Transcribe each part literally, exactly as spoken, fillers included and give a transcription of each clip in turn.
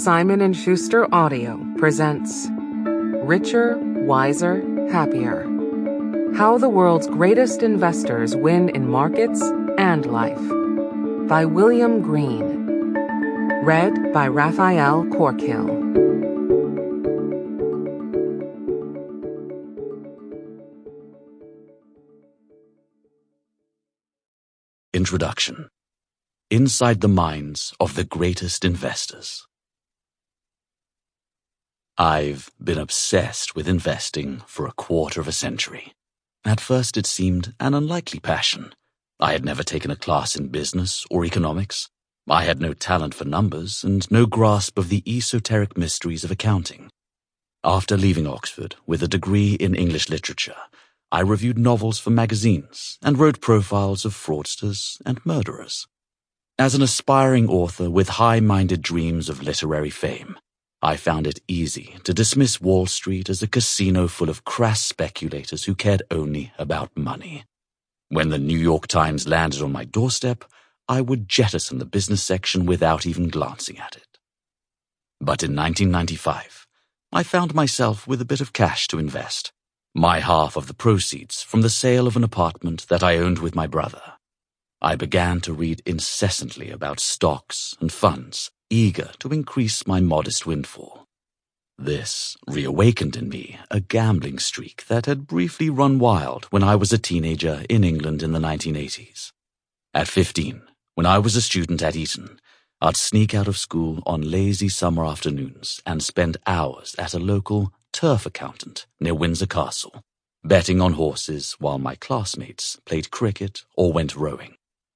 Simon and Schuster Audio presents Richer, Wiser, Happier. How the World's Greatest Investors Win in Markets and Life by William Green. Read by Raphael Corkhill. Introduction. Inside the minds of the greatest investors. I've been obsessed with investing for a quarter of a century. At first it seemed an unlikely passion. I had never taken a class in business or economics. I had no talent for numbers and no grasp of the esoteric mysteries of accounting. After leaving Oxford with a degree in English literature, I reviewed novels for magazines and wrote profiles of fraudsters and murderers. As an aspiring author with high-minded dreams of literary fame, I found it easy to dismiss Wall Street as a casino full of crass speculators who cared only about money. When the New York Times landed on my doorstep, I would jettison the business section without even glancing at it. But in nineteen ninety-five, I found myself with a bit of cash to invest, my half of the proceeds from the sale of an apartment that I owned with my brother. I began to read incessantly about stocks and funds, eager to increase my modest windfall. This reawakened in me a gambling streak that had briefly run wild when I was a teenager in England in the nineteen eighties. At fifteen, when I was a student at Eton, I'd sneak out of school on lazy summer afternoons and spend hours at a local turf accountant near Windsor Castle, betting on horses while my classmates played cricket or went rowing.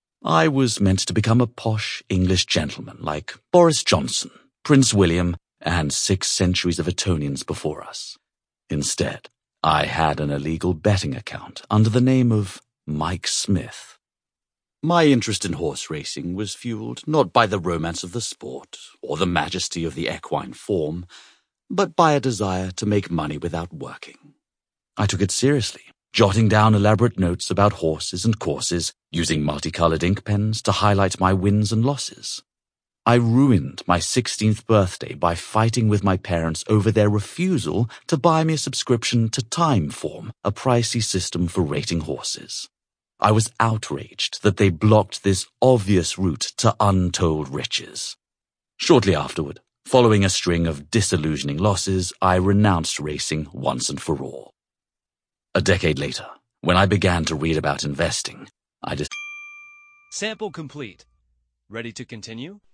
I was meant to become a posh English gentleman like Boris Johnson, Prince William, and six centuries of Etonians before us. Instead, I had an illegal betting account under the name of Mike Smith. My interest in horse racing was fueled not by the romance of the sport or the majesty of the equine form, but by a desire to make money without working. I took it seriously, jotting down elaborate notes about horses and courses, using multicolored ink pens to highlight my wins and losses. I ruined my sixteenth birthday by fighting with my parents over their refusal to buy me a subscription to Timeform, a pricey system for rating horses. I was outraged that they blocked this obvious route to untold riches. Shortly afterward, following a string of disillusioning losses, I renounced racing once and for all. A decade later, when I began to read about investing, I just... Sample complete. Ready to continue?